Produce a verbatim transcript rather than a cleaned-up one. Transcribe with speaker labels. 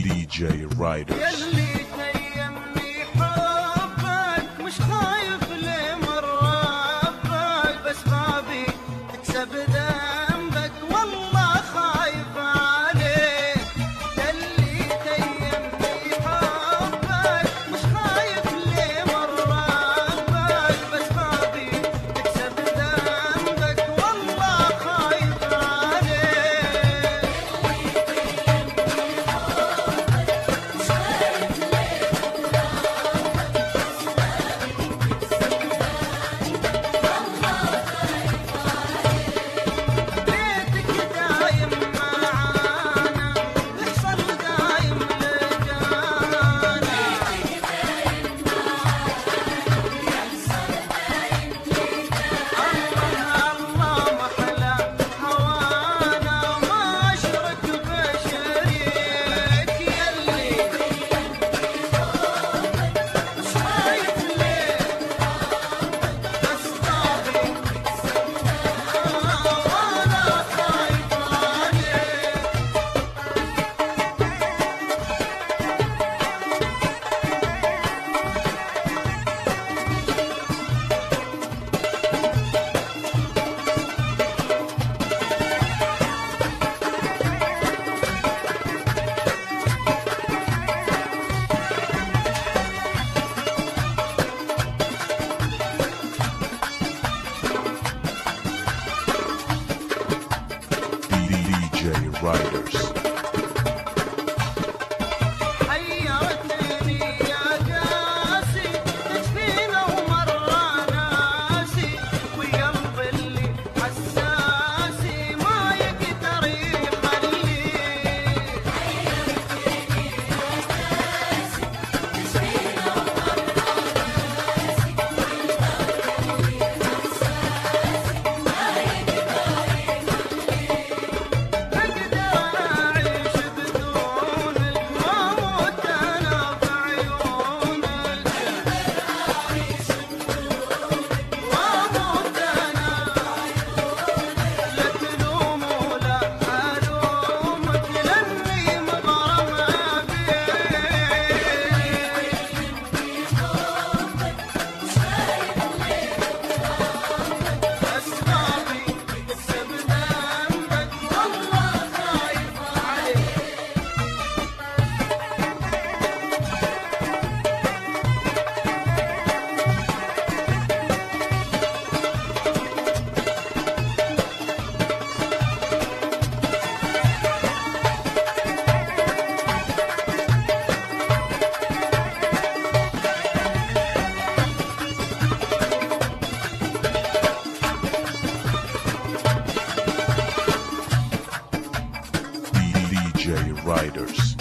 Speaker 1: دي جي رايدرز.
Speaker 2: يلي تيمني حبك مش خايف لي مربك، بس بابي تكسب ذنبك والله خايف عليك. يلي تيمني حبك مش خايف لي مربك، بس بابي تكسب ذنبك والله خايف عليك.
Speaker 1: دي جي رايدرز.
Speaker 2: حيرتني يا قاسي تكفينا ومرة ناسي، وقلب اللي حساسي ما يقدر يخليه.
Speaker 1: D J Riders.